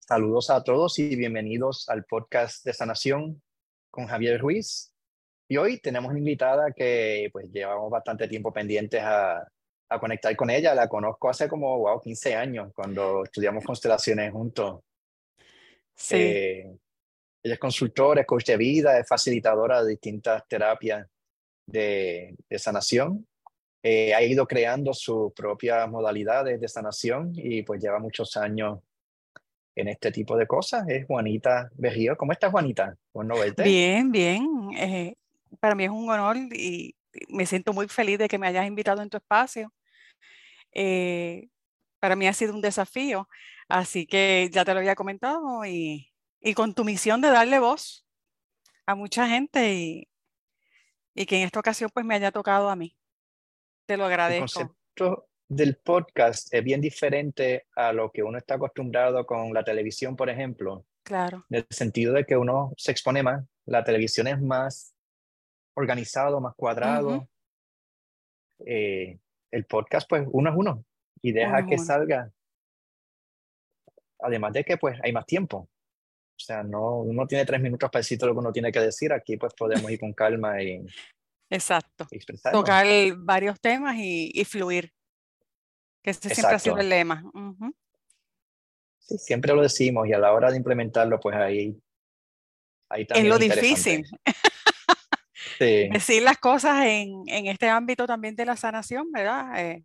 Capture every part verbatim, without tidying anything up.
Saludos a todos y bienvenidos al podcast de Sanación con Javier Ruiz. Y hoy tenemos una invitada que pues llevamos bastante tiempo pendientes a, a conectar con ella. La conozco hace como, wow, quince años, cuando estudiamos constelaciones juntos. Sí. Eh, ella es consultora, es coach de vida, es facilitadora de distintas terapias de, de sanación. Eh, ha ido creando sus propias modalidades de sanación y pues lleva muchos años en este tipo de cosas. Es Juanita Berrío. ¿Cómo estás, Juanita? Bueno verte. Bien, bien. Eh, para mí es un honor y me siento muy feliz de que me hayas invitado en tu espacio. Eh, para mí ha sido un desafío, así que ya te lo había comentado y, y con tu misión de darle voz a mucha gente y, y que en esta ocasión pues me haya tocado a mí. Te lo El agradezco. concepto del podcast es bien diferente a lo que uno está acostumbrado con la televisión, por ejemplo, Claro. en el sentido de que uno se expone más. La televisión es más organizado, más Ujú. cuadrado. Eh, el podcast, pues, uno es uno y Uno deja es que uno. salga. Además de que, pues, hay más tiempo. O sea, no, uno tiene tres minutos para decir todo lo que uno tiene que decir. Aquí, pues, podemos ir con calma y, Exacto. y expresarnos. Tocar varios temas y, y fluir, que ese siempre ha sido el Exacto. lema. Ujú. Sí, siempre lo decimos y a la hora de implementarlo, pues ahí, ahí Es también lo es interesante. difícil. Sí, Decir las cosas en, en este ámbito también de la sanación, ¿verdad? Eh,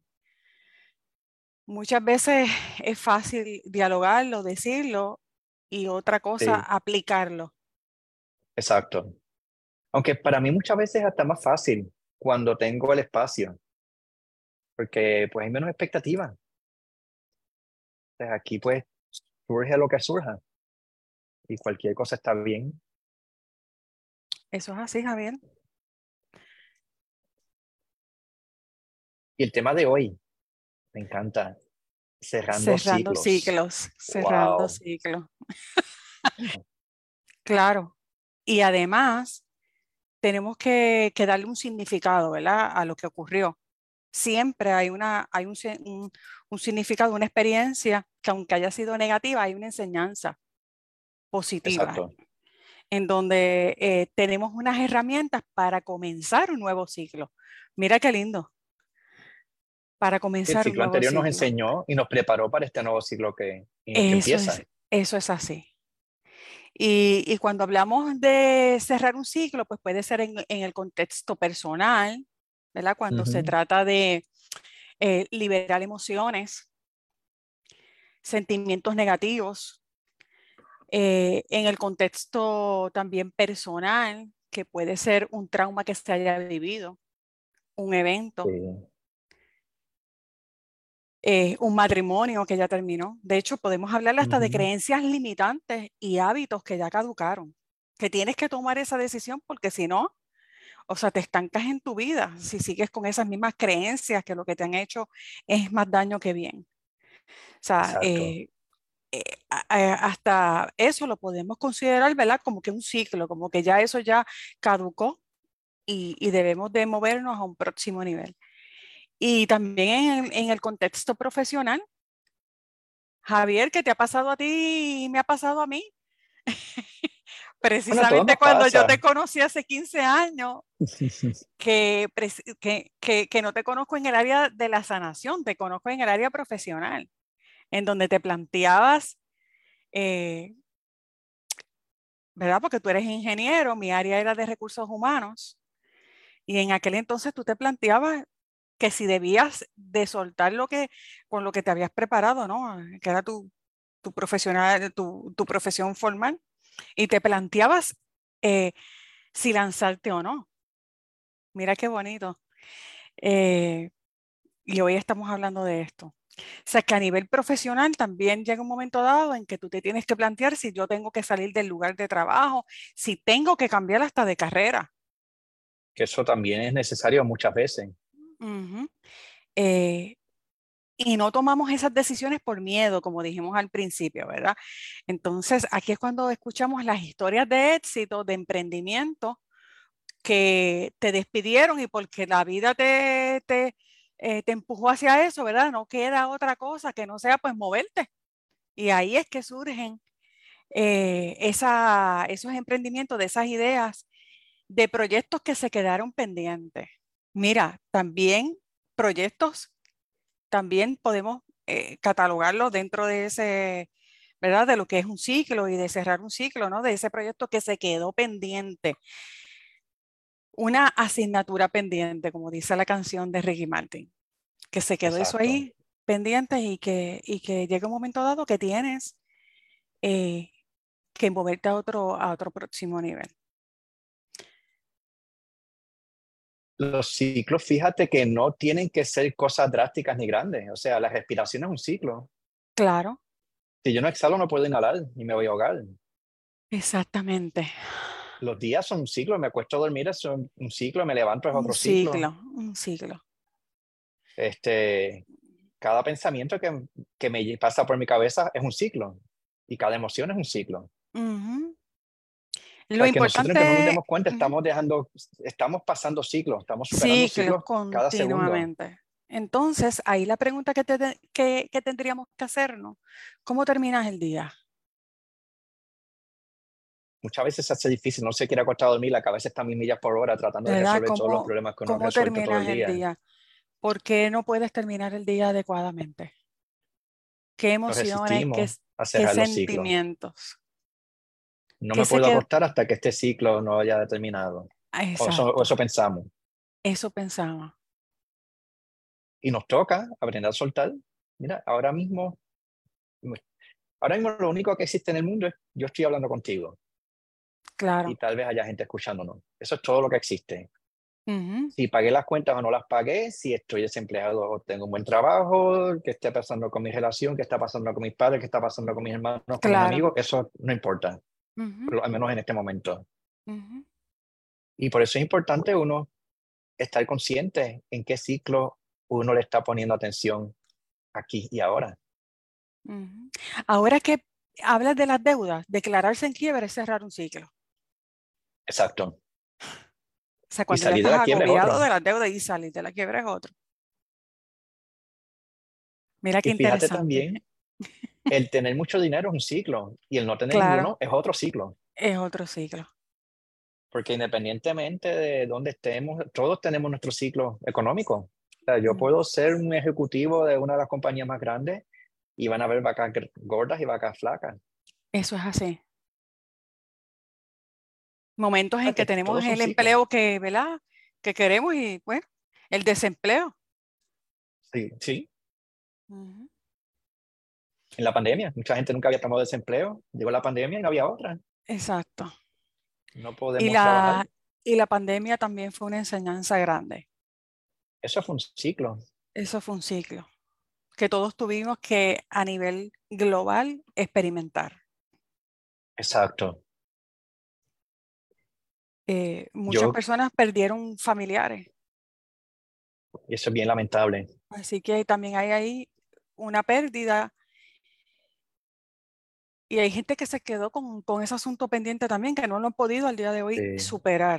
muchas veces es fácil dialogarlo, decirlo y otra cosa, sí, aplicarlo. exacto. Aunque para mí muchas veces es hasta más fácil cuando tengo el espacio, porque pues hay menos expectativas. Entonces, aquí pues surge lo que surja y cualquier cosa está bien. Eso es así, Javier. Y el tema de hoy, me encanta, cerrando Cerrando ciclos. ciclos, cerrando Wow. ciclos. Claro. Y además, tenemos que, que darle un significado, ¿verdad? A lo que ocurrió. Siempre hay, una, hay un, se- un, un significado, una experiencia que aunque haya sido negativa, hay una enseñanza positiva Exacto. en donde eh, tenemos unas herramientas para comenzar un nuevo ciclo. Mira qué lindo, para El comenzar un ciclo nuevo anterior nos ciclo. enseñó y nos preparó para este nuevo ciclo que, que Eso es, empieza. eso es así. Y, y cuando hablamos de cerrar un ciclo, pues puede ser en, en el contexto personal, ¿verdad? Cuando se Ujú. trata de eh, liberar emociones, sentimientos negativos, eh, en el contexto también personal, que puede ser un trauma que se haya vivido, un Sí. evento, eh, un matrimonio que ya terminó. De hecho, podemos hablar hasta de Ujú. creencias limitantes y hábitos que ya caducaron, que tienes que tomar esa decisión porque si no, o sea, te estancas en tu vida si sigues con esas mismas creencias que lo que te han hecho es más daño que bien. O sea, Exacto. eh, eh, a- a- hasta eso lo podemos considerar, ¿verdad? Como que un ciclo, como que ya eso ya caducó y, y debemos de movernos a un próximo nivel. Y también en, en el contexto profesional, Javier, ¿qué te ha pasado a ti y me ha pasado a mí? Bueno, a todos Precisamente nos cuando yo pasa. te conocí hace quince años, que, preci- que, que, que no te conozco en el área de la sanación, te conozco en el área profesional, en donde te planteabas, eh, ¿verdad? Porque tú eres ingeniero, mi área era de recursos humanos, y en aquel entonces tú te planteabas que si debías de soltar lo que, con lo que te habías preparado, ¿no? Que era tu, tu profesional, tu, tu profesión formal, y te planteabas eh, si lanzarte o no. Mira qué bonito. Eh, y hoy estamos hablando de esto. O sea, que a nivel profesional también llega un momento dado en que tú te tienes que plantear si yo tengo que salir del lugar de trabajo, si tengo que cambiar hasta de carrera. Que eso también es necesario muchas veces. Ujú. Eh, y no tomamos esas decisiones por miedo, como dijimos al principio, ¿verdad? Entonces, aquí es cuando escuchamos las historias de éxito, de emprendimiento, que te despidieron y porque la vida te, te, eh, te empujó hacia eso, ¿verdad? No queda otra cosa que no sea pues moverte. Y ahí es que surgen eh, esa, esos emprendimientos, de esas ideas, de proyectos que se quedaron pendientes. Mira, también proyectos, también podemos eh, catalogarlos dentro de ese, ¿verdad? De lo que es un ciclo y de cerrar un ciclo, ¿no? De ese proyecto que se quedó pendiente. Una asignatura pendiente, como dice la canción de Ricky Martin, que se quedó eso Exacto. ahí pendiente y que, y que llega un momento dado que tienes eh, que moverte a otro, a otro próximo nivel. Los ciclos, fíjate que no tienen que ser cosas drásticas ni grandes. O sea, la respiración es un ciclo. Claro, Si yo no exhalo, no puedo inhalar y me voy a ahogar. exactamente. Los días son un ciclo. Me acuesto a dormir, es un, un ciclo. Me levanto, es Un otro ciclo. ciclo, un ciclo. Este, cada pensamiento que, que me pasa por mi cabeza es un ciclo. Y cada emoción es un ciclo. Ujú. O Lo sea, que nosotros, aunque no nos importante, demos cuenta, ujú, estamos dejando, estamos pasando ciclos, estamos superando ciclos ciclos cada segundo. continuamente. Entonces, ahí la pregunta que, te- que, que tendríamos que hacernos, ¿cómo terminas el día? Muchas veces se hace difícil, no se quiere acostar a dormir, la cabeza está a mil millas por hora tratando de ¿Verdad? resolver todos los ¿Cómo, problemas que uno ha cómo resuelto todo el terminas el día. día? ¿Por qué no puedes terminar el día adecuadamente? ¿Qué Nos emociones, qué, resistimos a qué cerrar los ciclos. sentimientos? No ¿Qué me se puedo queda? acostar hasta que este ciclo no haya terminado. O eso, o Exacto, eso pensamos. eso pensaba. Y nos toca aprender a soltar. Mira, ahora mismo, ahora mismo lo único que existe en el mundo es yo estoy hablando contigo y Claro. tal vez haya gente escuchándonos. Eso es todo lo que existe. Ujú. Si pagué las cuentas o no las pagué, si estoy desempleado o tengo un buen trabajo, qué está pasando con mi relación, qué está pasando con mis padres, qué está pasando con mis hermanos, con mis Claro. amigos, eso no importa, Ujú, al menos en este momento. ujú, Y por eso es importante uno estar consciente en qué ciclo uno le está poniendo atención aquí y ahora. ujú. Ahora que hablas de las deudas, declararse en quiebra es cerrar un ciclo. Exacto. O sea, Y cuando ya salir de estás la quiebra es agobiado otro. de las deudas y salir de la quiebra es otro. Mira qué Y fíjate interesante. también, el tener mucho dinero es un ciclo y el no tener Claro, ninguno es otro ciclo. es otro ciclo. Porque independientemente de dónde estemos, todos tenemos nuestro ciclo económico. O sea, yo Mm, puedo ser un ejecutivo de una de las compañías más grandes y van a haber vacas gr- gordas y vacas flacas. Eso es así. Momentos O en sea, que que tenemos todos son el ciclos. empleo que, ¿verdad? Que queremos y, bueno, el desempleo. Sí, sí. Ujú. En la pandemia, mucha gente nunca había tomado desempleo. Llegó la pandemia y no había otra. Exacto. No Y podemos trabajar. la, y la pandemia también fue una enseñanza grande. Eso fue un ciclo. Eso fue un ciclo que todos tuvimos que a nivel global experimentar. Exacto. Eh, muchas Yo, personas perdieron familiares, y eso es bien lamentable. así que también hay ahí una pérdida y hay gente que se quedó con, con ese asunto pendiente también, que no lo han podido al día de hoy Eh, superar.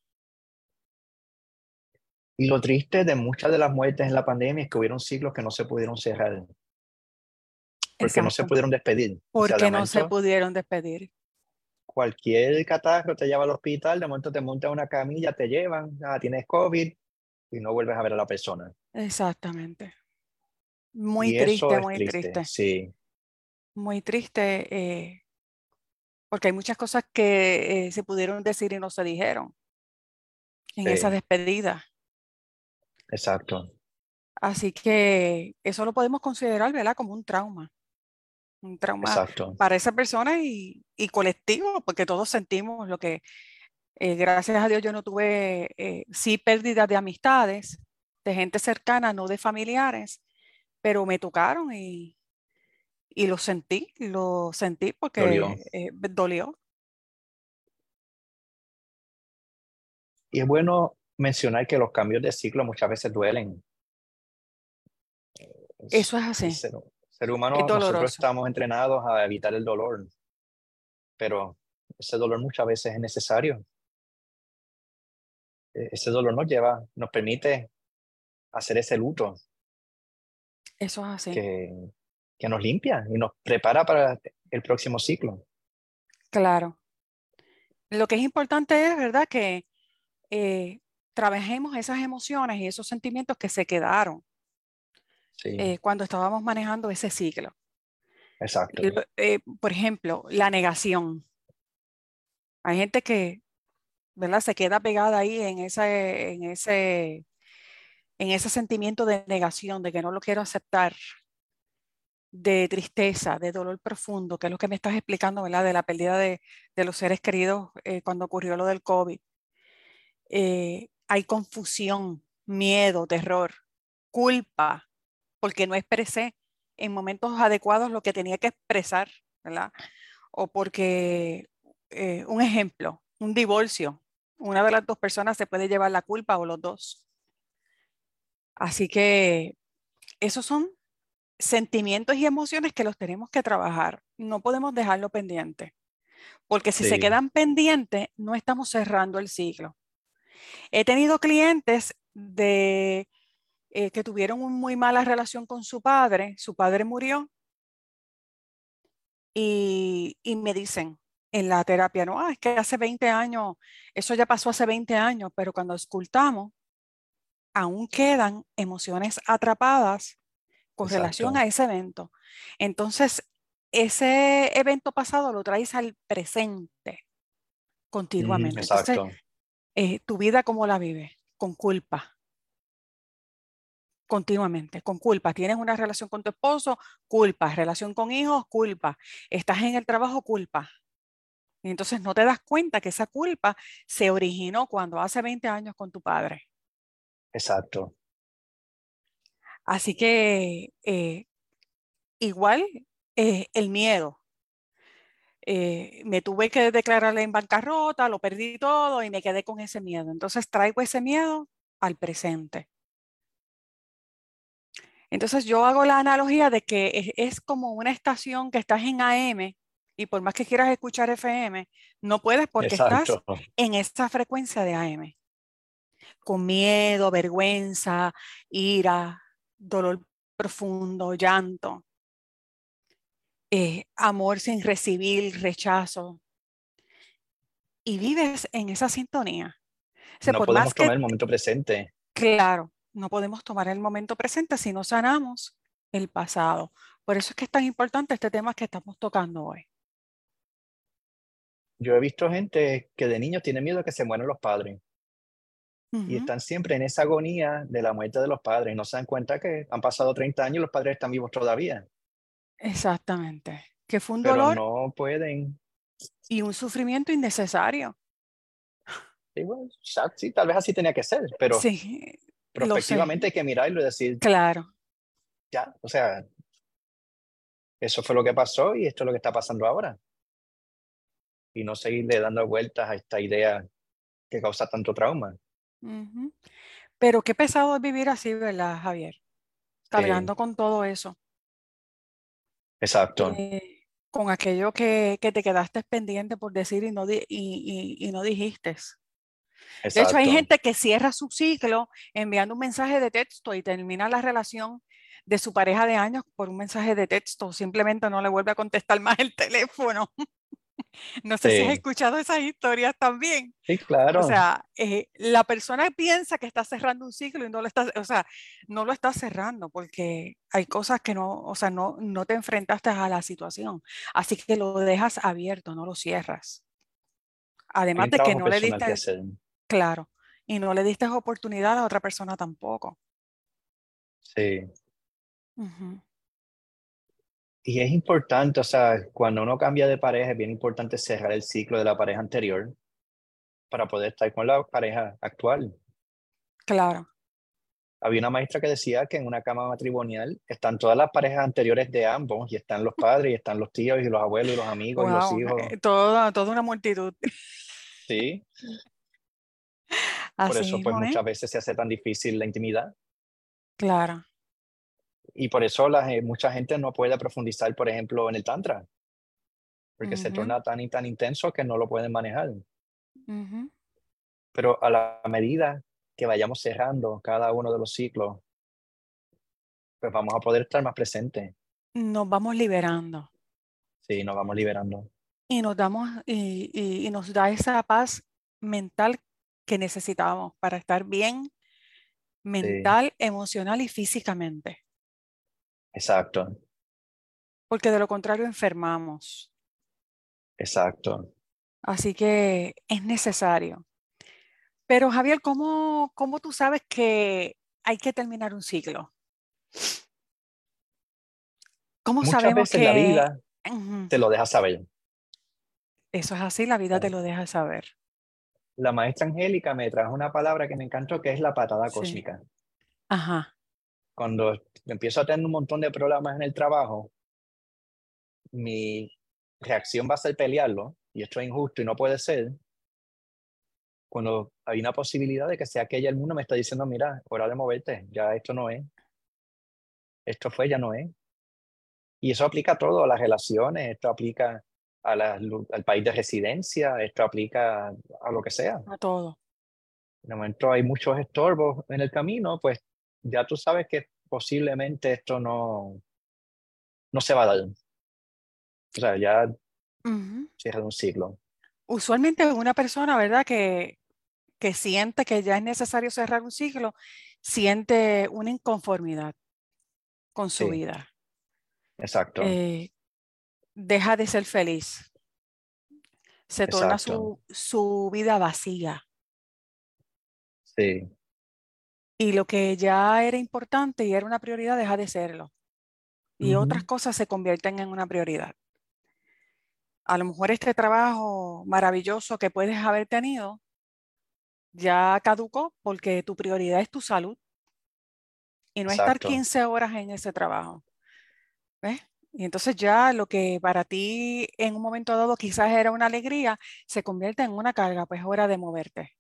y lo triste de muchas de las muertes en la pandemia es que hubieron ciclos que no se pudieron cerrar, porque no se Exacto, pudieron despedir. O sea, de porque no se momento, pudieron despedir. cualquier catarro te lleva al hospital, de momento te montan una camilla, te llevan, ah, tienes COVID y no vuelves a ver a la persona. Exactamente. Muy Y eso triste, es muy triste, triste, sí, muy triste, eh, porque hay muchas cosas que eh, se pudieron decir y no se dijeron en esa sí, despedida. exacto, Así que eso lo podemos considerar, ¿verdad? Como un trauma, un trauma exacto. para esa persona y, y colectivo, porque todos sentimos lo que, eh, gracias a Dios, yo no tuve, eh, sí, pérdidas de amistades, de gente cercana, no de familiares, pero me tocaron y, y lo sentí, lo sentí Dolió. porque eh, dolió. Y es bueno mencionar que los cambios de ciclo muchas veces duelen. Es- Eso es el así, ser, ser es humano, nosotros doloroso. estamos entrenados a evitar el dolor, pero ese dolor muchas veces es necesario. E- Ese dolor nos lleva, nos permite hacer ese luto Eso es así. que, que nos limpia y nos prepara para el próximo ciclo. Claro. Lo que es importante es, ¿verdad?, que eh, trabajemos esas emociones y esos sentimientos que se quedaron Sí, eh, cuando estábamos manejando ese ciclo. exacto. Lo- eh, por ejemplo, la negación. Hay gente que, ¿verdad?, se queda pegada ahí en ese, en ese, en ese sentimiento de negación, de que no lo quiero aceptar, de tristeza, de dolor profundo, que es lo que me estás explicando, ¿verdad?, de la pérdida de, de los seres queridos eh, cuando ocurrió lo del COVID. Eh, hay confusión, miedo, terror, culpa, porque no expresé en momentos adecuados lo que tenía que expresar, ¿verdad? O porque, eh, un ejemplo, un divorcio, una de las dos personas se puede llevar la culpa o los dos. Así que esos son sentimientos y emociones que los tenemos que trabajar. No podemos dejarlo pendiente, porque si se Sí, quedan pendientes, no estamos cerrando el ciclo. He tenido clientes de, eh, que tuvieron una muy mala relación con su padre, su padre murió y, y me dicen en la terapia, no, ah, es que hace veinte años, eso ya pasó hace veinte años, pero cuando escultamos, aún quedan emociones atrapadas con relación exacto. a ese evento. Entonces, ese evento pasado lo traes al presente Ujú, continuamente. Entonces, exacto. eh, tu vida, ¿cómo la vives? Con culpa, continuamente, con culpa. Tienes una relación con tu esposo, culpa. Relación con hijos, culpa. Estás en el trabajo, culpa. Y entonces no te das cuenta que esa culpa se originó cuando hace veinte años con tu padre. Exacto. Así que eh, igual eh, el miedo. Eh, me tuve que declararle en bancarrota, lo perdí todo y me quedé con ese miedo. Entonces traigo ese miedo al presente. Entonces yo hago la analogía de que es, es como una estación que estás en A M y por más que quieras escuchar F M, no puedes porque estás Exacto. en esta frecuencia de A M, con miedo, vergüenza, ira, dolor profundo, llanto, eh, amor sin recibir, rechazo, y vives en esa sintonía. O sea, No por más podemos que, tomar el momento presente. claro, no podemos tomar el momento presente si no sanamos el pasado. Por eso es que es tan importante este tema que estamos tocando hoy. Yo he visto gente que de niños tiene miedo a que se mueran los padres y Ujú, están siempre en esa agonía de la muerte de los padres y no se dan cuenta que han pasado treinta años y los padres están vivos todavía, exactamente. Que fue un pero dolor no pueden. y un sufrimiento innecesario. Y bueno, ya, sí, tal vez así tenía que ser, pero Sí, lo sé, prospectivamente hay que mirarlo y decir, claro. ya, o sea, eso fue lo que pasó y esto es lo que está pasando ahora. Y no seguirle dando vueltas a esta idea que causa tanto trauma. Ujú. Pero qué pesado es vivir así, ¿verdad, Javier? Sí, Cargando con todo eso. exacto, Eh, con aquello que, que te quedaste pendiente por decir y no, di- y, y- y no dijiste. De hecho, hay exacto. gente que cierra su ciclo enviando un mensaje de texto y termina la relación de su pareja de años por un mensaje de texto. Simplemente no le vuelve a contestar más el teléfono. No sé si has Sí, escuchado esas historias también. sí, O claro. sea, eh, la persona piensa que está cerrando un ciclo y no lo está, o sea, no lo está cerrando porque hay cosas que no, o sea, no, no te enfrentaste a la situación. Así que lo dejas abierto, no lo cierras. Hay Además un de que trabajo no le personal que diste, hacer. claro, y no le diste oportunidad a la otra persona tampoco. Sí. Ujú, Y es importante, o sea, cuando uno cambia de pareja, es bien importante cerrar el ciclo de la pareja anterior para poder estar con la pareja actual. claro. Había una maestra que decía que en una cama matrimonial están todas las parejas anteriores de ambos, y están los padres, y están los tíos, y los abuelos, y los amigos, y los Wow, hijos. eh, toda, toda una multitud. Sí, por Así eso pues mismo, ¿eh? muchas veces se hace tan difícil la intimidad. Claro. Y por eso la, ge- mucha gente no puede profundizar, por ejemplo, en el tantra, porque se Ujú, torna tan y tan intenso que no lo pueden manejar. ujú. Pero a la medida que vayamos cerrando cada uno de los ciclos, pues vamos a poder estar más presentes. Nos vamos liberando. Sí, nos vamos liberando. y nos damos y, y- y nos da esa paz mental que necesitábamos para estar bien Sí, mental, emocional y físicamente, exacto, porque de lo contrario enfermamos. exacto. Así que es necesario. Pero Javier, ¿cómo, cómo tú sabes que hay que terminar un ciclo? ¿Cómo Muchas sabemos veces la que vida ujú, te lo deja saber. eso es así? La vida te lo deja saber. La maestra Angélica me trajo una palabra que me encantó, que es la patada Sí. cósmica. Ajá. Cuando empiezo a tener un montón de problemas en el trabajo, mi reacción va a ser pelearlo, y esto es injusto y no puede ser, cuando hay una posibilidad de que sea que ella el mundo me está diciendo, mira, hora de moverte, ya esto no es, esto fue, ya no es. Y eso aplica a todo, a las relaciones, esto aplica a la- al país de residencia, esto aplica a lo que sea. A todo. De momento hay muchos estorbos en el camino, pues ya tú sabes que posiblemente esto no, no se va a dar. O sea, ya Ujú. cierra un ciclo. Usualmente una persona, ¿verdad? Que, que siente que ya es necesario cerrar un ciclo, siente una inconformidad con su Sí, vida. exacto, Eh, deja de ser feliz. Se torna exacto. su, su vida vacía. Sí, Y lo que ya era importante y era una prioridad deja de serlo. Y otras ujú, cosas se convierten en una prioridad. A lo mejor este trabajo maravilloso que puedes haber tenido ya caducó porque tu prioridad es tu salud y no estar exacto. quince horas en ese trabajo. ¿Ves? Y entonces ya lo que para ti en un momento dado quizás era una alegría, se convierte en una carga, pues es hora de moverte.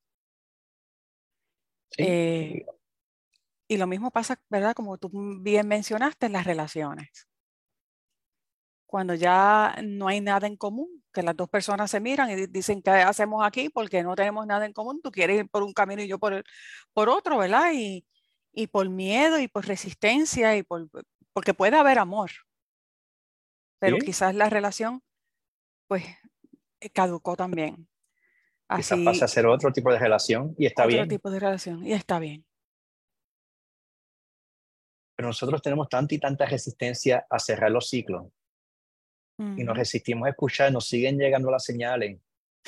Sí, Eh, y lo mismo pasa, ¿verdad? Como tú bien mencionaste en las relaciones. Cuando ya no hay nada en común, que las dos personas se miran y di- dicen, ¿qué hacemos aquí? Porque no tenemos nada en común. Tú quieres ir por un camino y yo por, el- por otro, ¿verdad? Y, y por miedo y por resistencia y por, porque puede haber amor, pero sí, quizás la relación, pues, eh, caducó también. quizás pase a Así, ser otro tipo de relación y está otro bien. tipo de relación y está bien. Pero nosotros tenemos tanta y tanta resistencia a cerrar los ciclos y nos Ujú. resistimos a escuchar, nos siguen llegando las señales.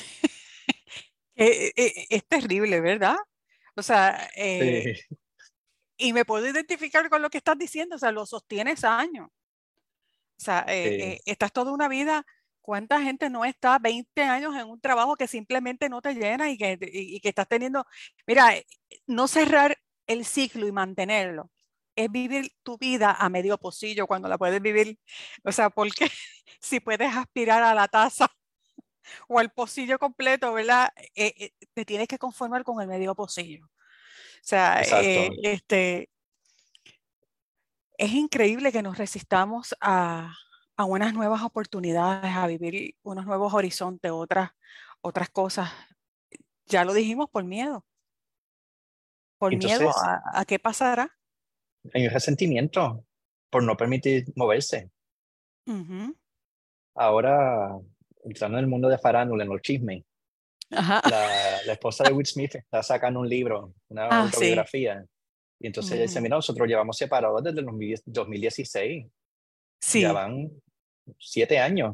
Eh, eh, eh, es terrible, ¿verdad? O sea, eh, Sí, y me puedo identificar con lo que estás diciendo, o sea, lo sostienes años. O sea, eh, sí, eh, estás toda una vida, ¿cuánta gente no está veinte años en un trabajo que simplemente no te llena y que, y, y que estás teniendo, mira, eh, no cerrar el ciclo y mantenerlo, es vivir tu vida a medio pocillo cuando la puedes vivir, o sea, porque si puedes aspirar a la taza o al pocillo completo, ¿verdad? Eh, eh, te tienes que conformar con el medio pocillo. O sea, eh, exacto. este, es increíble que nos resistamos a, a unas nuevas oportunidades, a vivir unos nuevos horizontes, otras, otras cosas. Ya lo dijimos por miedo, por miedo Entonces, a, a qué pasará. hay un resentimiento por no permitir moverse. Ujú. Ahora, entrando en el mundo de farándula, en los chismes, Ajá. la, la esposa de Will Smith está sacando un libro, una Ah, sí. autobiografía, y entonces ella dice, Ujú. mira, nosotros llevamos separados desde el dos mil dieciséis, ya Sí. van siete años.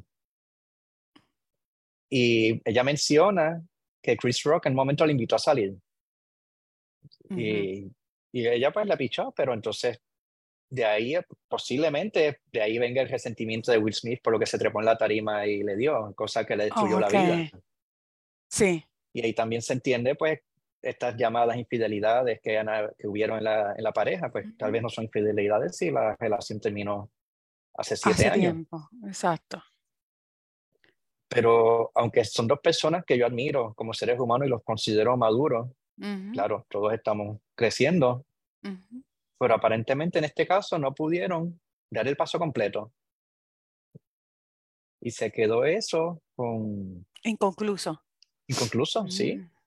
Y ella menciona que Chris Rock en un momento le invitó a salir, Ujú. y, y ella pues la pichó, pero entonces de ahí posiblemente de ahí venga el resentimiento de Will Smith por lo que se trepó en la tarima y le dio, cosa que le destruyó la Ok. vida. Sí. Y ahí también se entiende, pues, estas llamadas infidelidades que, han- que hubieron en la, en la pareja, pues tal Ujú. vez no son infidelidades si la relación terminó hace siete Hace años. tiempo. Exacto. Pero aunque son dos personas que yo admiro como seres humanos y los considero maduros, Ujú. claro, todos estamos creciendo, Ujú. pero aparentemente en este caso no pudieron dar el paso completo. Y se quedó eso con Inconcluso. inconcluso, sí. Mm.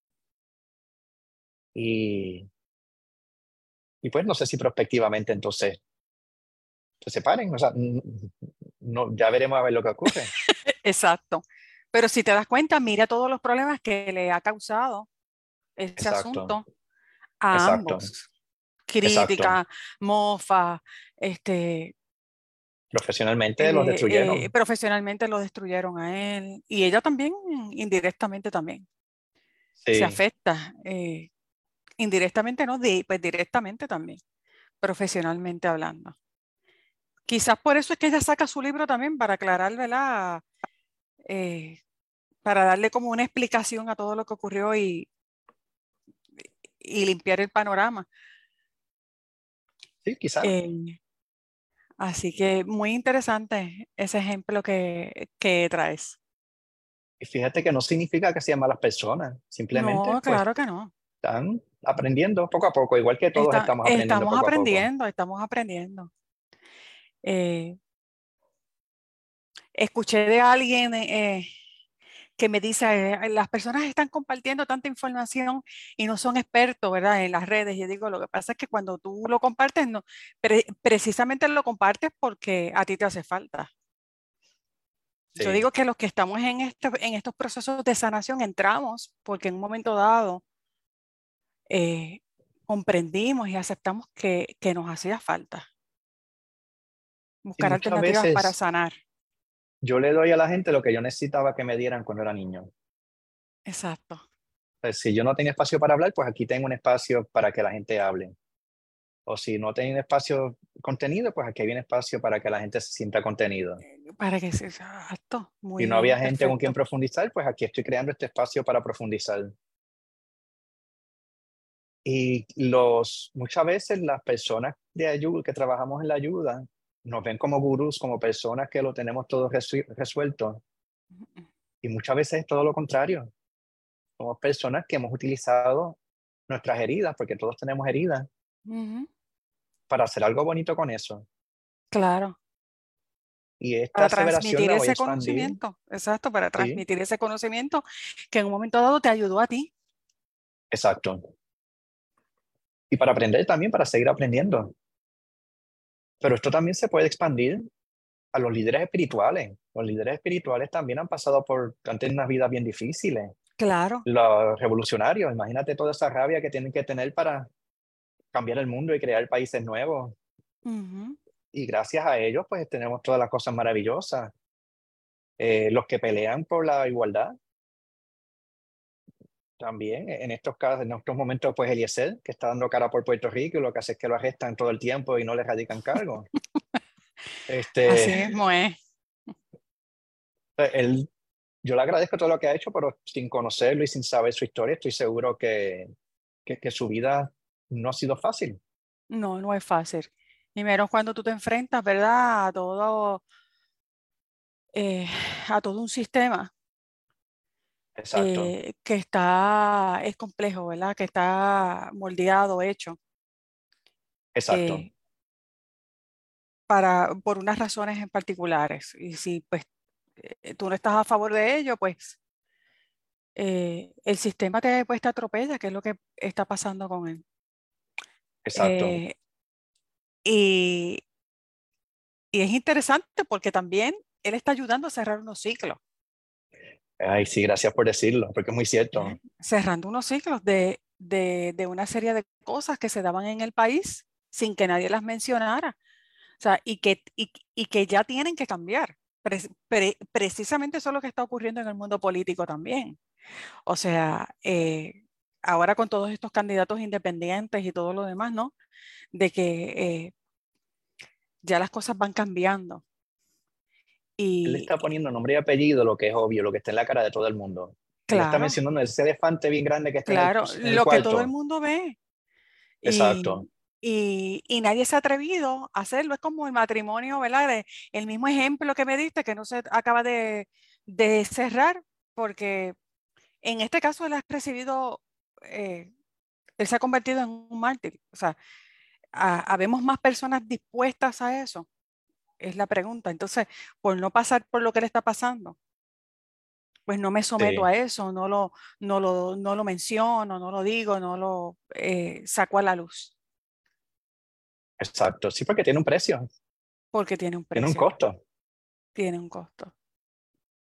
Y, y pues no sé si prospectivamente entonces se separen, o sea, n- no, ya veremos a ver lo que ocurre. Exacto. Pero si te das cuenta, mira todos los problemas que le ha causado ese Exacto, asunto a exacto, ambos. exacto. Crítica, mofa, este, Profesionalmente los eh, eh, destruyeron. profesionalmente lo destruyeron a él y ella también, indirectamente también, se Sí, afecta. Eh, indirectamente no, di- pues directamente también, profesionalmente hablando. Quizás por eso es que ella saca su libro también, para aclarar, ¿verdad? Eh, para darle como una explicación a todo lo que ocurrió y, y limpiar el panorama. sí, quizás. Eh, así que muy interesante ese ejemplo que, que traes. Y fíjate que no significa que sean malas personas, simplemente No, pues claro que no. están aprendiendo poco a poco, igual que todos Está- estamos aprendiendo estamos poco a poco. aprendiendo, estamos aprendiendo. Eh, escuché de alguien eh, que me dice, eh, las personas están compartiendo tanta información y no son expertos, ¿verdad? En las redes. Yo digo, lo que pasa es que cuando tú lo compartes, no, pre- precisamente lo compartes porque a ti te hace falta. Yo Sí, digo que los que estamos en, este, en estos procesos de sanación entramos porque en un momento dado eh, comprendimos y aceptamos que, que nos hacía falta y buscar muchas alternativas para veces sanar. yo le doy a la gente lo que yo necesitaba que me dieran cuando era niño. Exacto. Pues, si yo no tenía espacio para hablar, pues aquí tengo un espacio para que la gente hable. O si no tengo espacio contenido, pues aquí hay un espacio para que la gente se sienta contenido. Para que sea exacto. Si Muy no había bien, gente con quien perfecto. profundizar, pues aquí estoy creando este espacio para profundizar. Y los, muchas veces las personas de ayuda, que trabajamos en la ayuda, nos ven como gurús, como personas que lo tenemos todo resu- resuelto. Y muchas veces es todo lo contrario. Somos personas que hemos utilizado nuestras heridas, porque todos tenemos heridas, Ujú, para hacer algo bonito con eso. claro. Y esta Para aseveración transmitir la voy a ese expandir, conocimiento. Exacto, para sí, transmitir ese conocimiento que en un momento dado te ayudó a ti. exacto. Y para aprender también, para seguir aprendiendo. Pero esto también se puede expandir a los líderes espirituales. Los líderes espirituales también han pasado por, han tenido unas vidas bien difíciles. Claro. Los revolucionarios, imagínate toda esa rabia que tienen que tener para cambiar el mundo y crear países nuevos. Ujú, Y gracias a ellos, pues tenemos todas las cosas maravillosas. Eh, los que pelean por la igualdad, también, en estos casos, en estos momentos, pues Eliezer, que está dando cara por Puerto Rico, y lo que hace es que lo arrestan todo el tiempo y no le radican cargo. así Este, mismo es. él, yo le agradezco todo lo que ha hecho, pero sin conocerlo y sin saber su historia, estoy seguro que, que, que su vida no ha sido fácil. No, no es fácil. Y menos cuando tú te enfrentas, ¿verdad? A todo, eh, a todo un sistema Exacto, eh, que está, es complejo, ¿verdad? Que está moldeado, hecho, exacto, eh, para, por unas razones en particulares. Y si pues eh, tú no estás a favor de ello, pues eh, el sistema te, pues, te atropella, que es lo que está pasando con él. exacto. Eh, y, y es interesante porque también él está ayudando a cerrar unos ciclos, Ay, sí, gracias por decirlo, porque es muy ¿eh? cierto. Cerrando unos ciclos de, de, de una serie de cosas que se daban en el país sin que nadie las mencionara. O sea, y que, y, y que ya tienen que cambiar. Pre- pre- precisamente eso es lo que está ocurriendo en el mundo político también. O sea, eh, ahora con todos estos candidatos independientes y todo lo demás, ¿no? De que eh, ya las cosas van cambiando. Él le Y está poniendo nombre y apellido, lo que es obvio, lo que está en la cara de todo el mundo. Él está claro, mencionando ese elefante bien grande que está en el, claro, en el lo que todo el cuarto. mundo ve. Exacto, Y, y, y nadie se ha atrevido a hacerlo. Es como el matrimonio, ¿verdad? De- el mismo ejemplo que me diste, que no se acaba de, de cerrar, porque en este caso él ha recibido, eh, él se ha convertido en un mártir. O sea, ha- habemos más personas dispuestas a eso, es la pregunta. Entonces, por no pasar por lo que le está pasando, pues no me someto sí, a eso, no lo, no lo, no lo menciono, no lo digo, no lo eh, saco a la luz, exacto. Sí, porque tiene un precio, porque tiene un tiene un precio, costo. tiene un costo.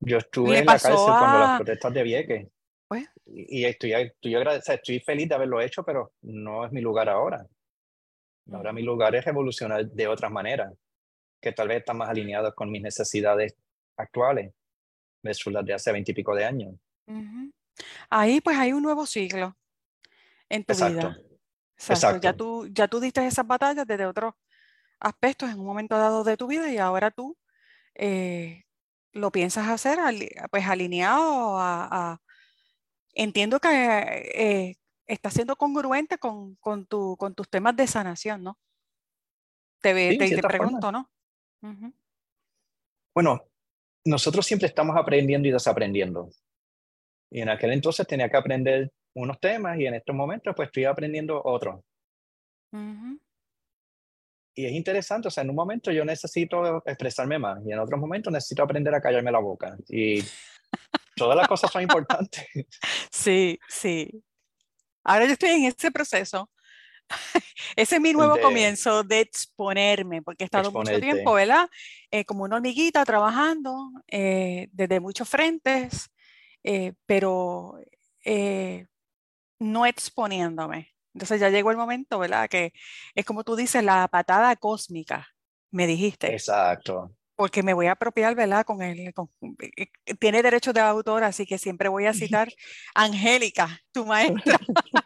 Yo estuve Le en la pasó cárcel cuando las a, protestas de Vieques pues, y, y estoy, estoy, agradecido, estoy feliz de haberlo hecho, pero no es mi lugar ahora. Ahora mi ujú, lugar es evolucionar de otras maneras, que tal vez están más alineadas con mis necesidades actuales versus las de hace veintipico de años. ujú. Ahí pues hay un nuevo ciclo en tu Exacto, vida. Exacto, ya exacto. tú, ya tú diste esas batallas desde otros aspectos en un momento dado de tu vida y ahora tú eh, lo piensas hacer ali- pues alineado a, a- entiendo que eh, está siendo congruente con, con, tu, con tus temas de sanación, ¿no? Te, ve- Sí, en te, te cierta forma. pregunto, ¿no? Ujú, Bueno, nosotros siempre estamos aprendiendo y desaprendiendo. Y en aquel entonces tenía que aprender unos temas y en estos momentos pues estoy aprendiendo otros. ujú. Y es interesante, o sea, en un momento yo necesito expresarme más y en otros momentos necesito aprender a callarme la boca. Y todas las cosas son importantes. Sí, sí. Ahora yo estoy en ese proceso. Ese es mi El nuevo de comienzo de exponerme, porque he estado mucho tiempo, exponerte. ¿verdad? Eh, como una hormiguita trabajando eh, desde muchos frentes, eh, pero eh, no exponiéndome. Entonces ya llegó el momento, ¿verdad? Que es como tú dices, la patada cósmica, me dijiste, Exacto. porque me voy a apropiar, ¿verdad? Con el, con- eh, eh, tiene derechos de autor, así que siempre voy a citar a Angélica, tu maestra.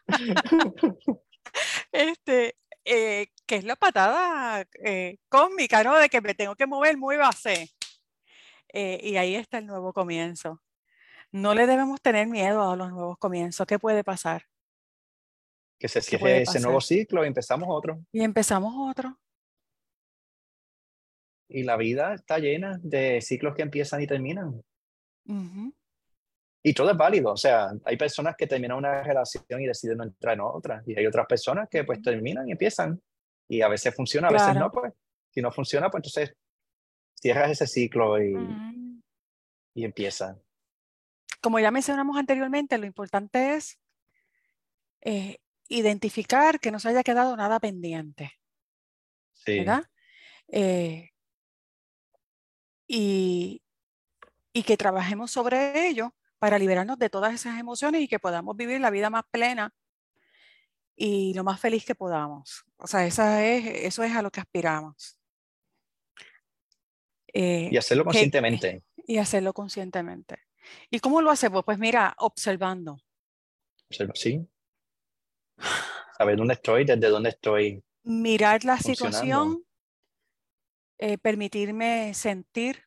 Este, eh, que es la patada eh, cósmica, ¿no? De que me tengo que mover, muévase. Eh, y ahí está el nuevo comienzo. No le debemos tener miedo a los nuevos comienzos. ¿Qué puede pasar? Que se ¿Qué puede cierre ese nuevo pasar? ciclo y empezamos otro. Y empezamos otro. Y la vida está llena de ciclos que empiezan y terminan. Ujú, Y todo es válido. O sea, hay personas que terminan una relación y deciden no entrar en otra. Y hay otras personas que pues ujú. terminan y empiezan. Y a veces funciona, a veces no, Claro. pues. Si no funciona, pues entonces cierras ese ciclo y, Ujú. y empieza. Como ya mencionamos anteriormente, lo importante es eh, identificar que no se haya quedado nada pendiente, Sí. ¿verdad? Eh, y, y que trabajemos sobre ello para liberarnos de todas esas emociones y que podamos vivir la vida más plena y lo más feliz que podamos. O sea, esa es, eso es a lo que aspiramos. Y Eh, hacerlo que, conscientemente. y hacerlo conscientemente. ¿Y cómo lo hacemos? Pues mira, observando. Observa- Sí. Saber dónde estoy, desde dónde estoy Mirar la funcionando. situación, eh, permitirme sentir,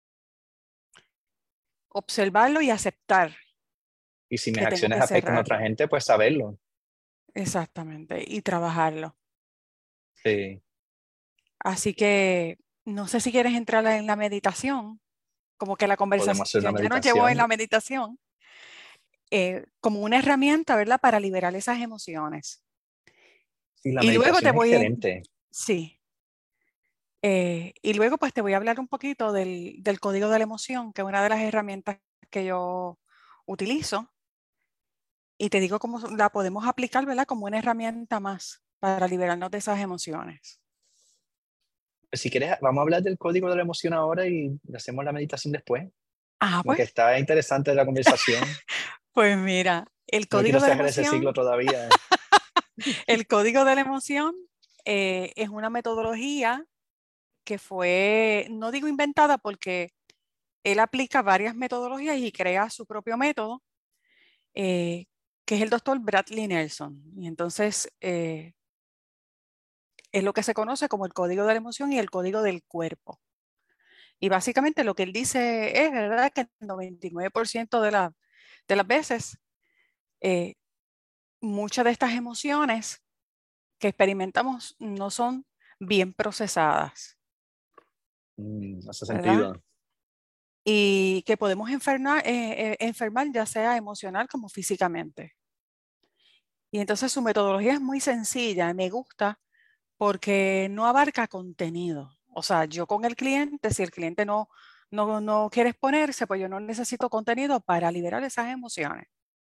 observarlo y aceptar Y si mis que tengo acciones que afectan a otra cerrarlo. gente, pues saberlo. Exactamente. Y trabajarlo. Sí. Así que no sé si quieres entrar en la meditación, como que la Podemos hacer una conversación ya nos llevó en meditación. la meditación, eh, como una herramienta, ¿verdad? Para liberar esas emociones. Sí, la Y luego te meditación es voy a, excelente. sí, eh, y luego pues te voy a hablar un poquito del, del código de la emoción, que es una de las herramientas que yo utilizo, y te digo cómo la podemos aplicar, ¿verdad? Como una herramienta más para liberarnos de esas emociones. Si quieres, vamos a hablar del código de la emoción ahora y hacemos la meditación después. Ah, Como pues, que está interesante la conversación. pues mira, el No código quiero de la cerrar ese emoción, ciclo todavía. el código de la emoción eh, es una metodología que fue, no digo inventada porque él aplica varias metodologías y crea su propio método, eh, que es el doctor Bradley Nelson. Y entonces eh, es lo que se conoce como el código de la emoción y el código del cuerpo. Y básicamente lo que él dice es, ¿verdad?, que el noventa y nueve por ciento de, la, de las veces, eh, muchas de estas emociones que experimentamos no son bien procesadas, Mm, hace ¿verdad? sentido. Y que podemos enfermar, eh, eh, enfermar ya sea emocional como físicamente. Y entonces su metodología es muy sencilla, me gusta porque no abarca contenido. O sea, yo con el cliente, si el cliente no, no, no quiere exponerse, pues yo no necesito contenido para liberar esas emociones.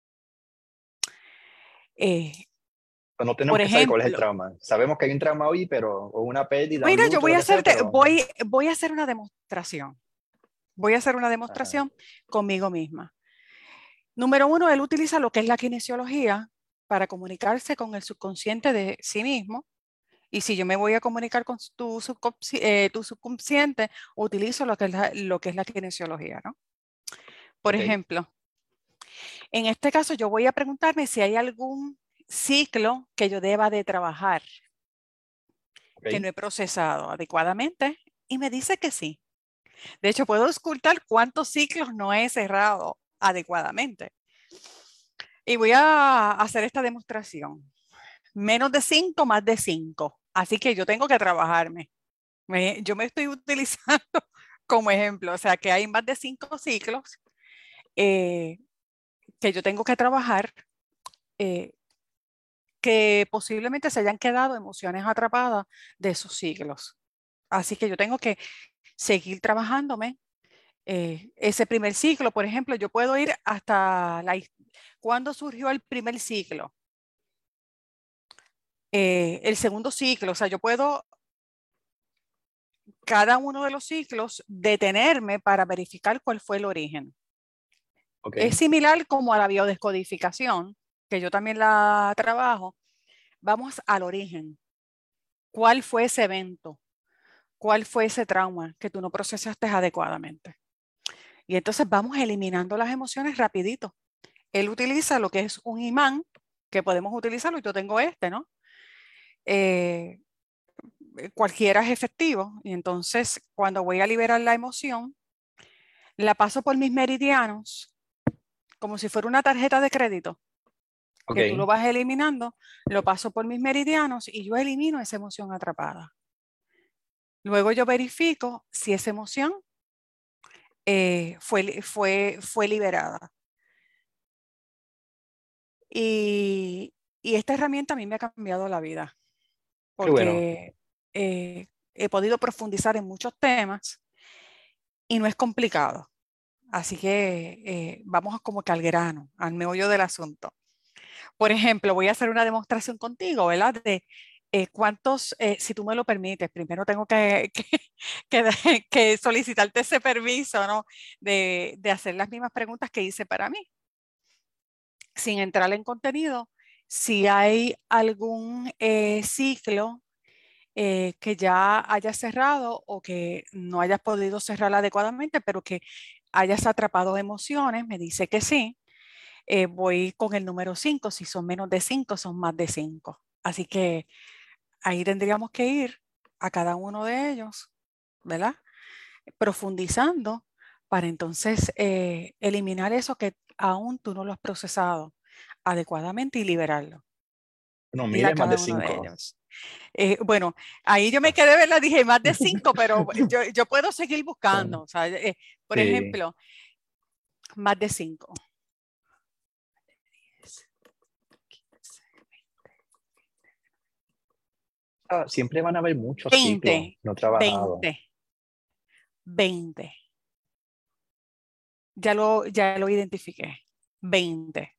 Eh, Pero no tenemos por que saber cuál es el ejemplo, trauma. Sabemos que hay un trauma hoy, pero, o una pérdida, un mira, yo luto, voy lo a que sea, hacerte, pero voy, voy a hacer una demostración. Voy a hacer una demostración conmigo misma. Número uno, él utiliza lo que es la kinesiología para comunicarse con el subconsciente de sí mismo. Y si yo me voy a comunicar con tu, subconsci eh, tu subconsciente, utilizo lo que es la, lo que es la kinesiología, ¿no? Por Okay. ejemplo, en este caso yo voy a preguntarme si hay algún ciclo que yo deba de trabajar, Okay. que no he procesado adecuadamente, y me dice que sí. De hecho, puedo ocultar cuántos ciclos no he cerrado adecuadamente. Y voy a hacer esta demostración. Menos de cinco, más de cinco. Así que yo tengo que trabajarme. Me, yo me estoy utilizando como ejemplo. O sea, que hay más de cinco ciclos eh, que yo tengo que trabajar, eh, que posiblemente se hayan quedado emociones atrapadas de esos ciclos. Así que yo tengo que seguir trabajándome. Eh, ese primer ciclo, por ejemplo, yo puedo ir hasta la, ¿cuándo surgió el primer ciclo? Eh, el segundo ciclo, o sea, yo puedo cada uno de los ciclos detenerme para verificar cuál fue el origen. Okay. Es similar como a la biodescodificación, que yo también la trabajo. Vamos al origen. ¿Cuál fue ese evento? ¿Cuál fue ese trauma que tú no procesaste adecuadamente? Y entonces vamos eliminando las emociones rapidito. Él utiliza lo que es un imán, que podemos utilizarlo, yo tengo este, ¿no? Eh, cualquiera es efectivo. Y entonces, cuando voy a liberar la emoción, la paso por mis meridianos, como si fuera una tarjeta de crédito, Okay. que tú lo vas eliminando, lo paso por mis meridianos y yo elimino esa emoción atrapada. Luego yo verifico si esa emoción eh, fue, fue, fue liberada. Y, y esta herramienta a mí me ha cambiado la vida, Qué bueno. porque eh, he podido profundizar en muchos temas y no es complicado. Así que eh, vamos como que al grano, al meollo del asunto. Por ejemplo, voy a hacer una demostración contigo, ¿verdad? De eh, cuántos, eh, si tú me lo permites, primero tengo que, que, que, que solicitarte ese permiso, ¿no? De, de hacer las mismas preguntas que hice para mí. Sin entrar en contenido, si hay algún eh, ciclo eh, que ya hayas cerrado o que no hayas podido cerrar adecuadamente, pero que hayas atrapado emociones, me dice que sí. Eh, voy con el número cinco, si son menos de cinco, son más de cinco. Así que ahí tendríamos que ir a cada uno de ellos, ¿verdad? Profundizando para entonces eh, eliminar eso que aún tú no lo has procesado adecuadamente y liberarlo. No, Ir a mire, más de cada uno de cinco. ellos. Eh, bueno, ahí yo me quedé, ¿verdad? Dije más de cinco, pero yo, yo puedo seguir buscando. O sea, eh, por Sí. ejemplo, más de cinco. Ah, siempre van a haber muchos ciclos veinte, no trabajados. veinte, veinte. Ya lo, ya lo identifiqué. veinte.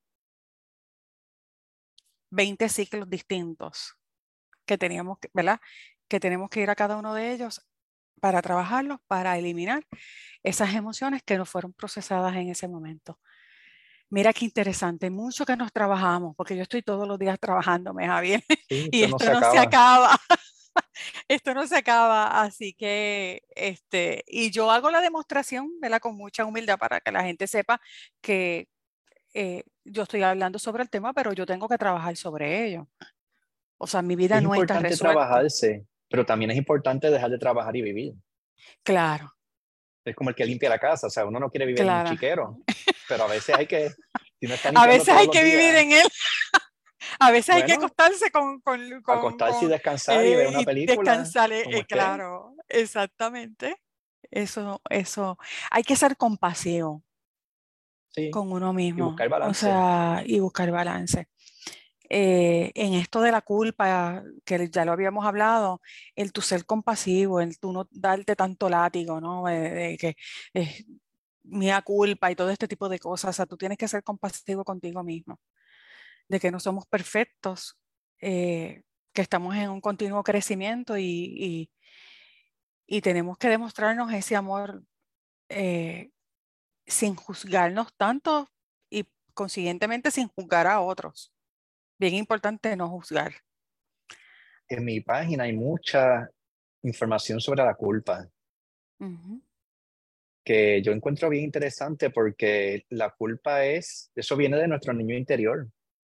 veinte ciclos distintos que teníamos que, ¿verdad? Que tenemos que ir a cada uno de ellos para trabajarlos, para eliminar esas emociones que no fueron procesadas en ese momento. Mira qué interesante, mucho que nos trabajamos, porque yo estoy todos los días trabajándome, Javier, Sí, y esto no esto se no se acaba. acaba. Esto no se acaba, así que, este, y yo hago la demostración, ¿verdad? Con mucha humildad para que la gente sepa que eh, yo estoy hablando sobre el tema, pero yo tengo que trabajar sobre ello. O sea, mi vida Es no está importante resuelta. trabajarse, pero también es importante dejar de trabajar y vivir. Claro, Es como el que limpia la casa, o sea, uno no quiere vivir en un claro. chiquero, pero a veces hay que, si no está A limpiando veces todos hay los que vivir días, en él. A veces hay que bueno, acostarse con, con, con, acostarse y con descansar y ver eh, una y película descansar, eh, como eh, esté. claro, exactamente. Eso, eso. Hay que ser compasivo Sí, con uno y mismo, buscar o balance. sea, y buscar balance. Eh, en esto de la culpa, que ya lo habíamos hablado, el tu ser compasivo, el tú no darte tanto látigo, ¿no? De, de que es mía culpa y todo este tipo de cosas. O sea, tú tienes que ser compasivo contigo mismo, de que no somos perfectos, eh, que estamos en un continuo crecimiento y, y, y tenemos que demostrarnos ese amor eh, sin juzgarnos tanto y consiguientemente sin juzgar a otros. Bien importante no juzgar. En mi página hay mucha información sobre la culpa Ujú. que yo encuentro bien interesante porque la culpa es, eso viene de nuestro niño interior.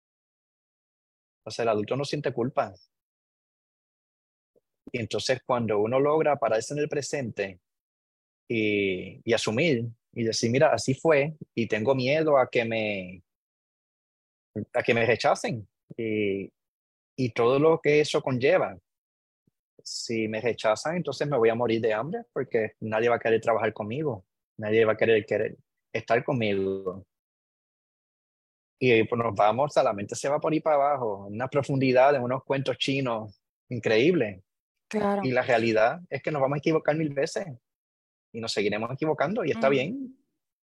O sea, el adulto no siente culpa. Y entonces cuando uno logra pararse en el presente y, y asumir y decir, mira, así fue y tengo miedo a que me, a que me rechacen y, y todo lo que eso conlleva. Si me rechazan, entonces me voy a morir de hambre porque nadie va a querer trabajar conmigo, nadie va a querer, querer estar conmigo. Y pues nos vamos, a la mente se va por ahí para abajo, una profundidad de unos cuentos chinos increíbles. Y Claro. la realidad es que nos vamos a equivocar mil veces y nos seguiremos equivocando y está Ujú. bien.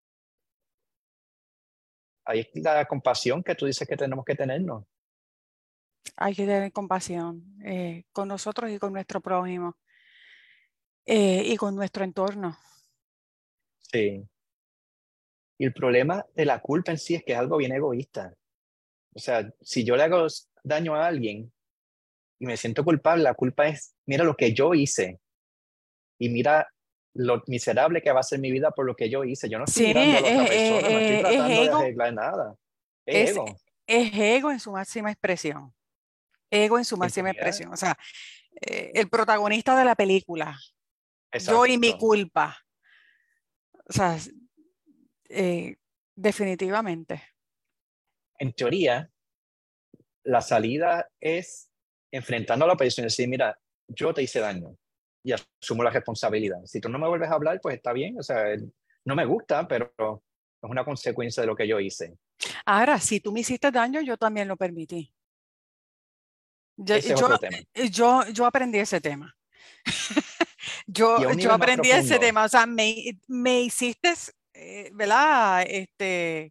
Ahí es la compasión que tú dices que tenemos que tenernos. Hay que tener compasión eh, con nosotros y con nuestro prójimo eh, y con nuestro entorno. Sí. Y el problema de la culpa en sí es que es algo bien egoísta. O sea, si yo le hago daño a alguien y me siento culpable, la culpa es, mira lo que yo hice y mira lo miserable que va a ser mi vida por lo que yo hice. Yo no estoy Sí, mirando a es, la otra es- persona, no estoy es- es tratando de ego, arreglar nada. Es es, ego. es ego en su máxima expresión. Ego en su En máxima teoría, expresión. O sea, eh, el protagonista de la película, yo y mi exacto. culpa. O sea, eh, definitivamente. En teoría, la salida es enfrentando a la persona y decir, mira, yo te hice daño y asumo la responsabilidad. Si tú no me vuelves a hablar, pues está bien. O sea, no me gusta, pero es una consecuencia de lo que yo hice. Ahora, si tú me hiciste daño, yo también lo permití. Yo, Ese es yo, otro tema. eh, yo, yo aprendí ese tema. Y Yo, a un yo nivel más aprendí ese profundo, tema. O sea, me, me hiciste, eh, ¿verdad? Este,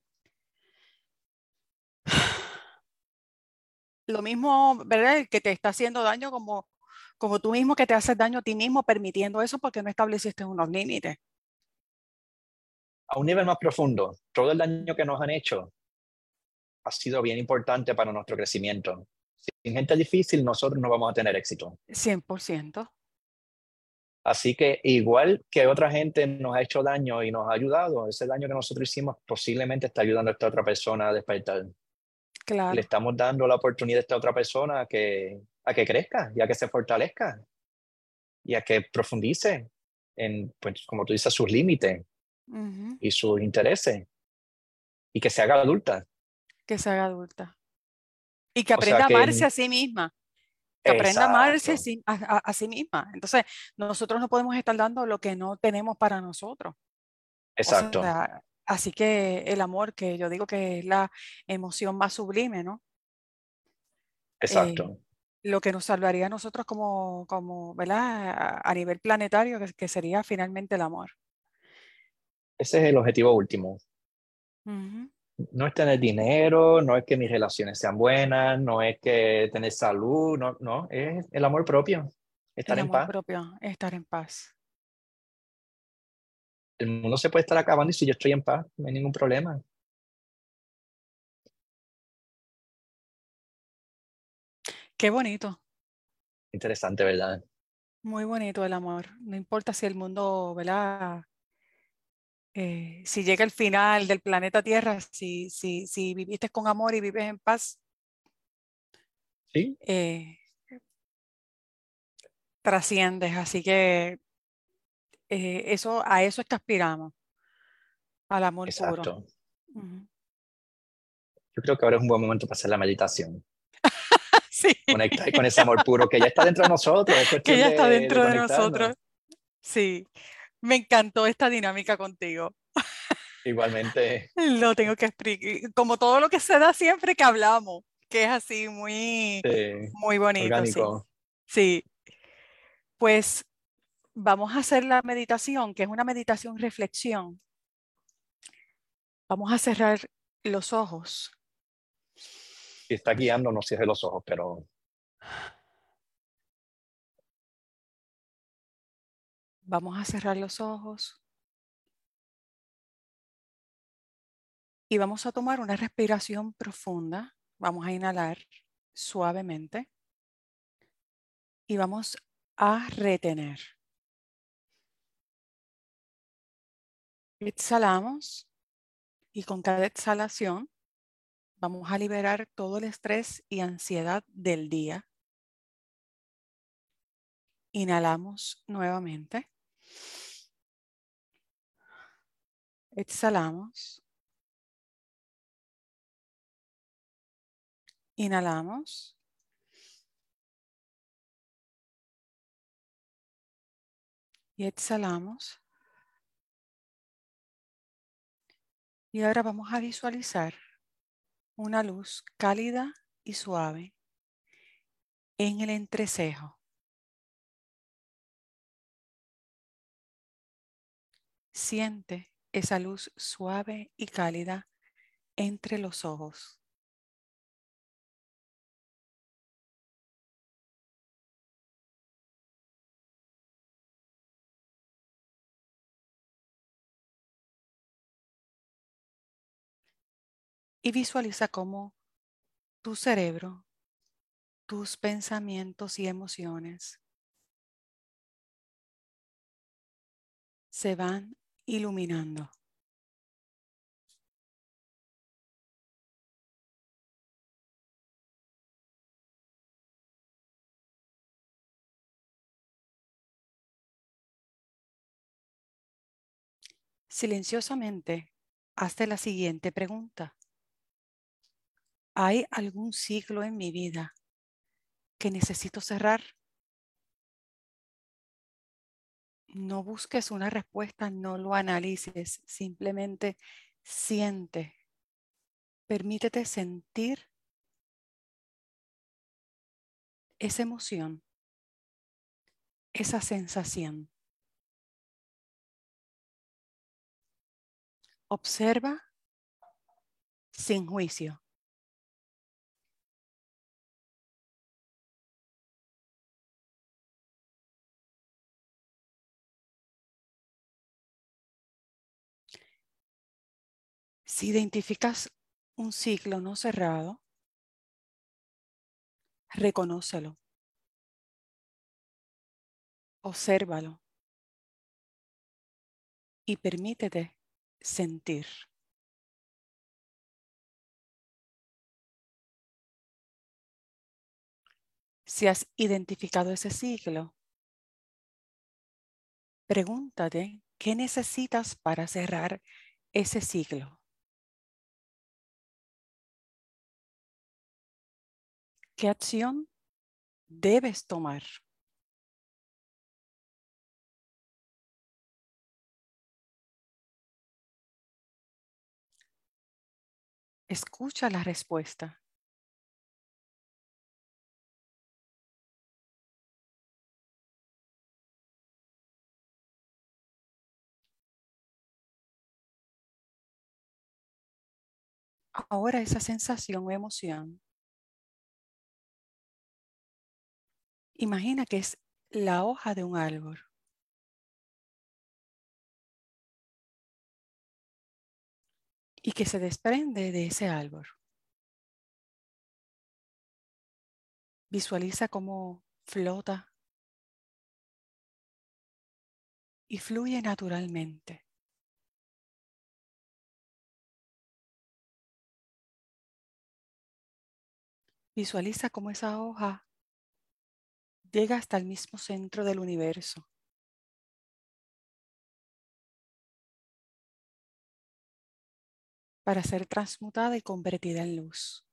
lo mismo, ¿verdad? El que te está haciendo daño como, como tú mismo que te haces daño a ti mismo permitiendo eso porque no estableciste unos límites. a un nivel más profundo, todo el daño que nos han hecho ha sido bien importante para nuestro crecimiento. Sin gente difícil, nosotros no vamos a tener éxito. Cien por ciento. Así que igual que otra gente nos ha hecho daño y nos ha ayudado, ese daño que nosotros hicimos posiblemente está ayudando a esta otra persona a despertar. Y le Claro. estamos dando la oportunidad a esta otra persona a que, a que crezca y a que se fortalezca y a que profundice en, pues, como tú dices, sus límites Ujú. y sus intereses y que se haga adulta. Que se haga adulta. Y que O sea aprenda a amarse que, a sí misma. Que aprenda a amarse a exacto, sí, a, a- a sí misma. Entonces, nosotros no podemos estar dando lo que no tenemos para nosotros. O exacto, sea, así que el amor, que yo digo que es la emoción más sublime, ¿no? Eh, exacto. lo que nos salvaría a nosotros como, como ¿verdad? A, a nivel planetario, que, que sería finalmente el amor. Ese es el objetivo último. Ujú. No es tener dinero, no es que mis relaciones sean buenas, no es que tener salud, no, no, es el amor propio, estar El en amor paz. propio, estar en paz. El mundo se puede estar acabando y si yo estoy en paz, no hay ningún problema. Qué bonito, Interesante, ¿verdad? muy bonito el amor. No importa si el mundo, ¿verdad? Eh, si llega el final del planeta Tierra, si, si, si viviste con amor y vives en paz, Sí, eh, trasciendes. Así que eh, eso, a eso es que aspiramos, al amor puro. exacto. Ujú. Yo creo que ahora es un buen momento para hacer la meditación. Sí, Conectar con ese amor puro que ya está dentro de nosotros, es que cuestión ya está de, de dentro de conectarnos. nosotros. Sí, me encantó esta dinámica contigo. Igualmente, Lo tengo que explicar, como todo lo que se da siempre que hablamos, que es así muy, eh, muy bonito, sí. orgánico. Sí, pues vamos a hacer la meditación, que es una meditación reflexión. Vamos a cerrar los ojos. Si está guiando, no cierre los ojos, pero Vamos a cerrar los ojos Y vamos a tomar una respiración profunda. Vamos a inhalar suavemente. Y vamos a retener. Exhalamos. Y con cada exhalación vamos a liberar todo el estrés y ansiedad del día. Inhalamos nuevamente. Exhalamos. Inhalamos. Y exhalamos. Y ahora vamos a visualizar una luz cálida y suave en el entrecejo. Siente esa luz suave y cálida entre los ojos. Y visualiza cómo tu cerebro, tus pensamientos y emociones se van iluminando. Silenciosamente, hazte la siguiente pregunta. ¿Hay algún ciclo en mi vida que necesito cerrar? No busques una respuesta, no lo analices, simplemente siente. Permítete sentir esa emoción, esa sensación. Observa sin juicio. Si identificas un ciclo no cerrado, reconócelo, obsérvalo y permítete sentir. Si has identificado ese ciclo, pregúntate qué necesitas para cerrar ese ciclo. ¿Qué acción debes tomar? Escucha la respuesta. Ahora esa sensación o emoción, imagina que es la hoja de un árbol. Y que se desprende de ese árbol. Visualiza cómo flota y fluye naturalmente. Visualiza cómo esa hoja llega hasta el mismo centro del universo. Para ser transmutada y convertida en luz.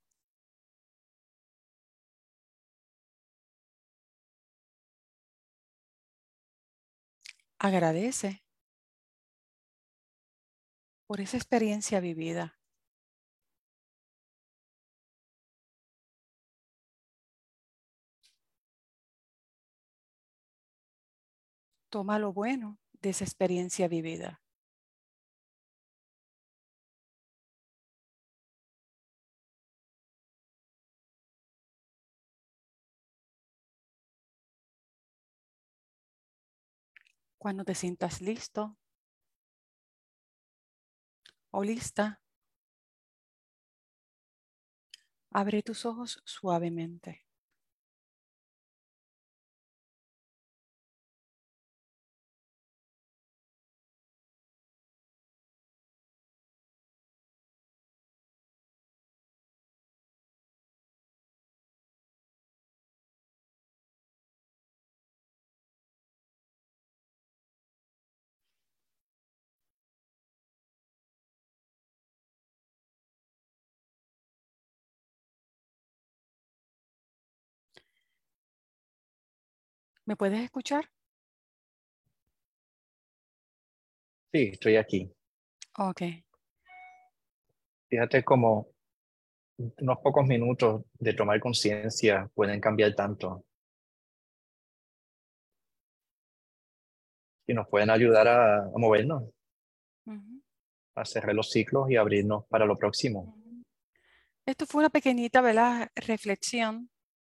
Agradece por esa experiencia vivida. Toma lo bueno de esa experiencia vivida. Cuando te sientas listo o lista, Abre tus ojos suavemente. ¿Me puedes escuchar? Sí, estoy aquí. Ok. Fíjate cómo unos pocos minutos de tomar conciencia pueden cambiar tanto y nos pueden ayudar a, a movernos, Ujú, a cerrar los ciclos y abrirnos para lo próximo. ujú. Esto fue una pequeñita, ¿verdad? Reflexión,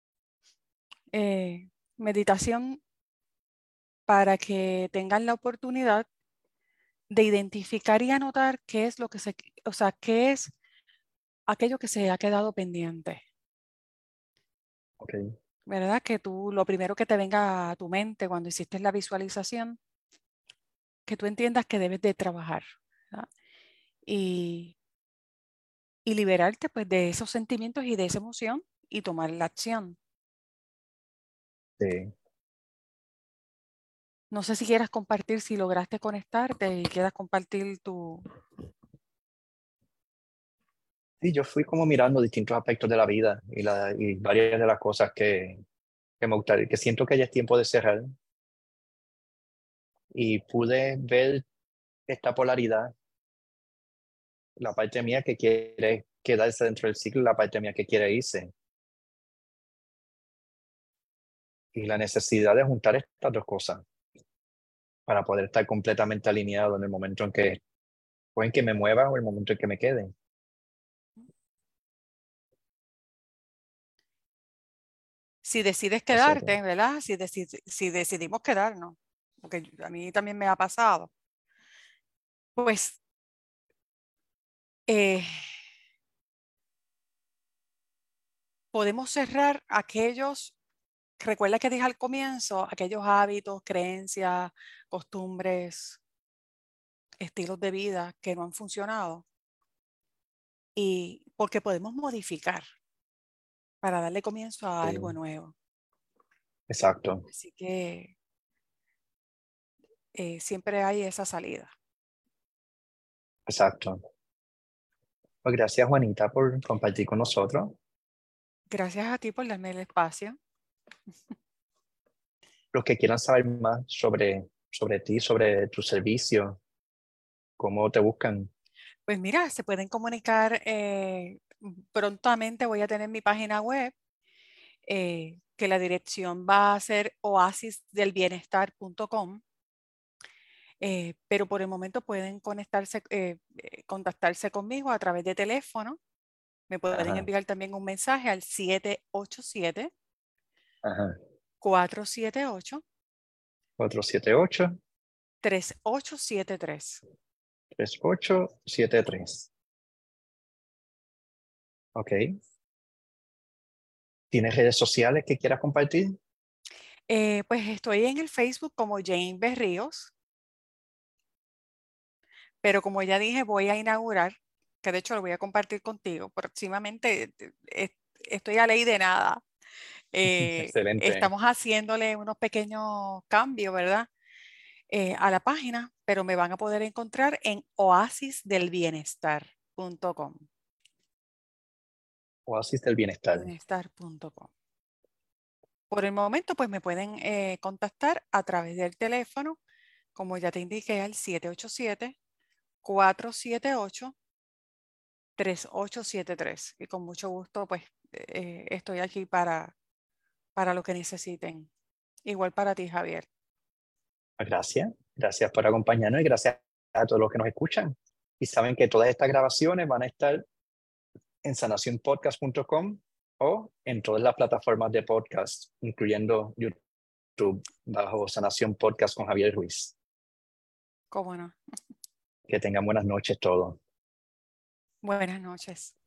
eh, meditación para que tengan la oportunidad de identificar y anotar qué es lo que se, o sea, qué es aquello que se ha quedado pendiente, Ok, ¿verdad? Que tú, lo primero que te venga a tu mente cuando hiciste la visualización, que tú entiendas que debes de trabajar, ¿verdad? Y, y liberarte pues de esos sentimientos y de esa emoción y tomar la acción. sí. No sé si quieras compartir, si lograste conectarte y quieras compartir tu... Sí, yo fui como mirando distintos aspectos de la vida y, la, y varias de las cosas que, que me gustaría, que siento que ya es tiempo de cerrar y pude ver esta polaridad, la parte mía que quiere quedarse dentro del ciclo y la parte mía que quiere irse. Y la necesidad de juntar estas dos cosas para poder estar completamente alineado en el momento en que, o en que me mueva o el momento en que me quede. Si decides O sea, que- quedarte, ¿verdad? Si, deci- si decidimos quedarnos, porque a mí también me ha pasado, pues eh, podemos cerrar aquellos, recuerda que dije al comienzo, aquellos hábitos, creencias, costumbres, estilos de vida que no han funcionado y porque podemos modificar para darle comienzo a algo sí, nuevo. exacto, Así que eh, siempre hay esa salida. exacto. Pues gracias, Juanita, por compartir con nosotros. Gracias a ti por darme el espacio. Los que quieran saber más sobre, sobre ti, sobre tu servicio, cómo te buscan. Pues mira, se pueden comunicar eh, prontamente. Voy a tener mi página web, eh, que la dirección va a ser oasis del bienestar punto com. Eh, pero por el momento pueden conectarse, eh, eh, contactarse conmigo a través de teléfono. Me pueden Ajá, enviar también un mensaje al siete ocho siete, ajá. cuatro siete ocho, cuatro siete ocho, tres ocho siete tres. tres ocho siete tres. Ok. ¿Tienes redes sociales que quieras compartir? Eh, pues estoy en el Facebook como Jane Berríos, pero como ya dije, voy a inaugurar, que de hecho lo voy a compartir contigo próximamente. eh, eh, Estoy a ley de nada. Eh, Excelente. estamos haciéndole unos pequeños cambios, ¿verdad? Eh, a la página, pero me van a poder encontrar en oasis del bienestar punto com. Oasis del Bienestar. bienestar punto com. Por el momento, pues me pueden eh, contactar a través del teléfono, como ya te indiqué, al siete ocho siete, cuatro siete ocho, tres ocho siete tres. Y con mucho gusto, pues eh, estoy aquí para, para lo que necesiten. Igual para ti, Javier. Gracias. Gracias por acompañarnos y gracias a todos los que nos escuchan. Y saben que todas estas grabaciones van a estar en sanación podcast punto com o en todas las plataformas de podcast, incluyendo YouTube, bajo Sanación Podcast con Javier Ruiz. ¿Cómo no? Que tengan buenas noches todos. Buenas noches.